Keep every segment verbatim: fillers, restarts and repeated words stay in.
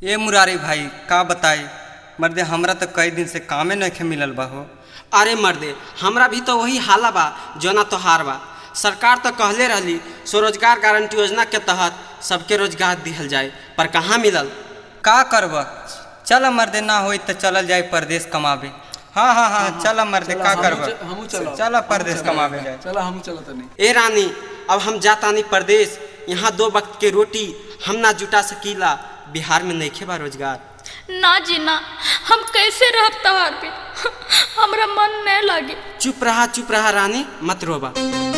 ए मुरारी भाई का बताई मर्दे हमरा तो कई दिन से कामे नहीं मिलल बा हो। अरे मर्दे हमरा भी तो वही हाला बा जोना तोहार बा। सरकार तो कहले रहली स्वरोजगार गारंटी योजना के तहत सबके रोजगार दिहल जाए, पर कहाँ मिलल। का करब, चल मर्दे ना होई तो चलल जाए परदेश कमावे। हाँ हाँ हाँ चल मर्दे का करब, चल परदेश कमावे जाए। चल हम चलो तनी। ए रानी अब हम जातानी परदेश, यहाँ दो वक्त के रोटी हम ना जुटा सकीला, बिहार में नइखे बा रोजगार। ना जी ना, हम कैसे रह तोहार पे, हमरा मन नहीं लगे। चुप रहा चुप रहा रानी, मत रोबा।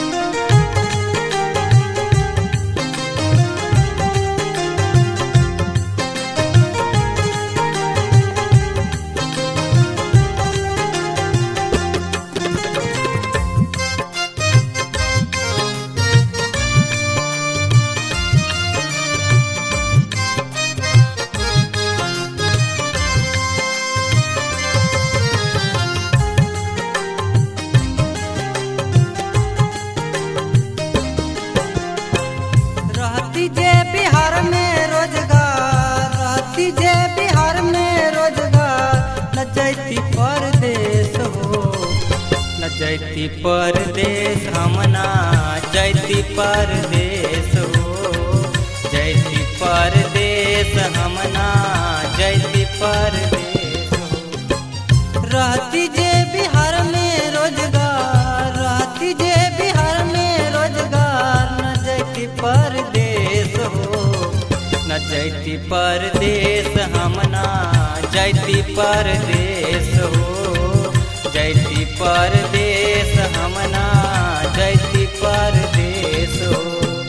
जैती परदेश हमना जैती परदेश हो, जैती परदेश हमना जैती परदेश हो। रहती जे बिहार में रोजगार, रहती जे बिहार में रोजगार, न जैती परदेश हो, न जैती परदेश हमना जैती परदेश हो, जैती परदेश हमना जैती परदेश हो।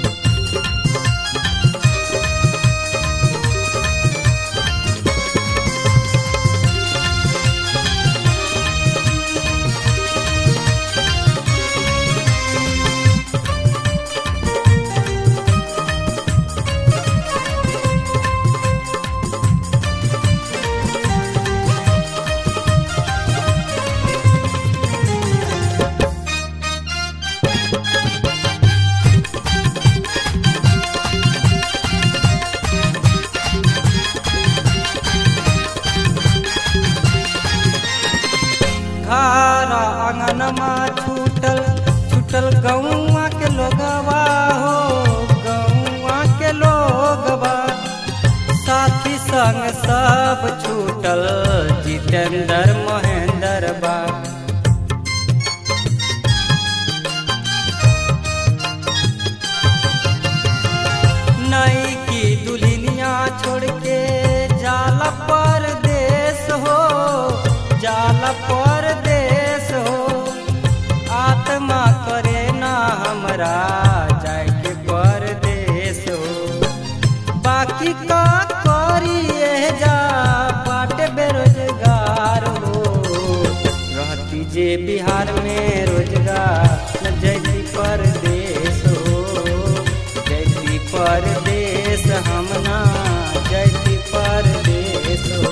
घारा आंगनमा छूटल छूटल गौवा के लोगवा हो, गौवा के लोगवा। साथी संग सब छूटल जितेंद्र महेंद्र बा। नई की दुल्हनिया छोड़ के जाला परदेश हो, जाला परदेश हो। आत्मा करे ना हमरा जाके परदेश हो। बाकी का करिए जा बाटे बेरोजगार हो। रहती जे बिहार में रोजगार, न जैती परदेश हो, जैती परदेश हमना जैती परदेश हो।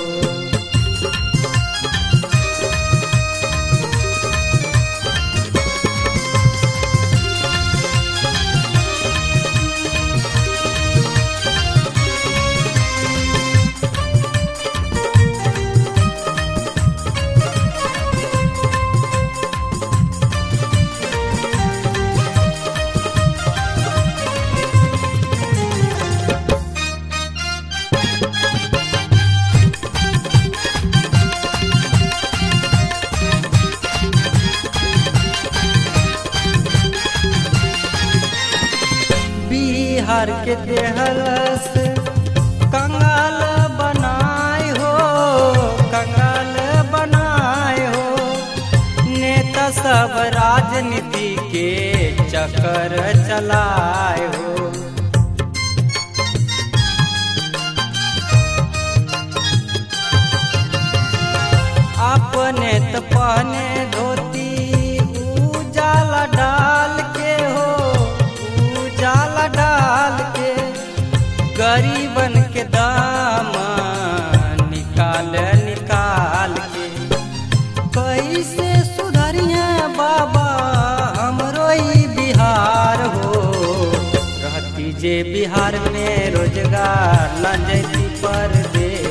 बिहार के देहलस कंगाल बनाए हो, कंगाल बनाए हो। नेता सब राजनीति के चक्कर चलाए हो। अपने तो पहने धोती उजाला डाल के हो, उजाला डाल के। गरीबन के दाम निकाल निकाल के। कैसे सुधरिए बाबा हमरो ई बिहार हो। रहती जे बिहार में रोजगार, न जैती परदेश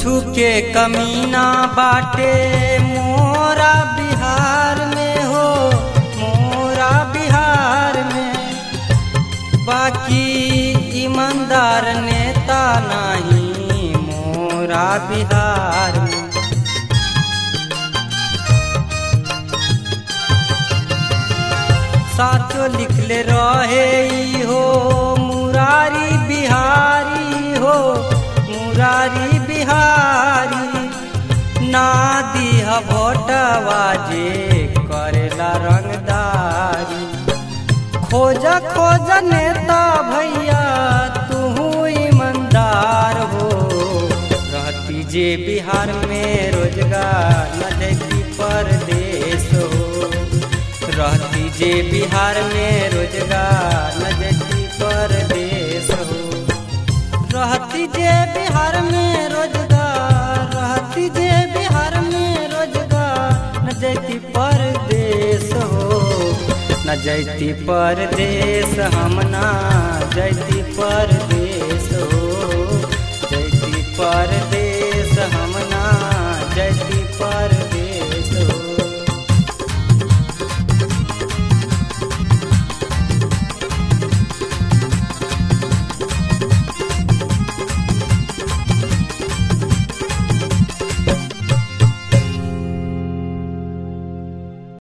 कुछु के कमी ना बाटे मोरा बिहार में हो, मोरा बिहार में। बाकी ईमानदार नेता नहीं मोरा बिहार में। साचो लिखले रहे ई हो मुरारी बिहारी हो, मुरारी बिहारी। ना दिह भोटवा जे करेला रंगदारी। खोज खोज नेता भैया तू ईमानदार हो। रहती जे बिहार में रोजगार न जैती परदेश हो। रहती जे बिहार में रोजगार न जैती परदेश हो। रहती जे बिहार में रोजगार, रहती जे बिहार में रोजगार न जैती परदेश हो। न जैती परदेश हम ना जैती परदेश हो।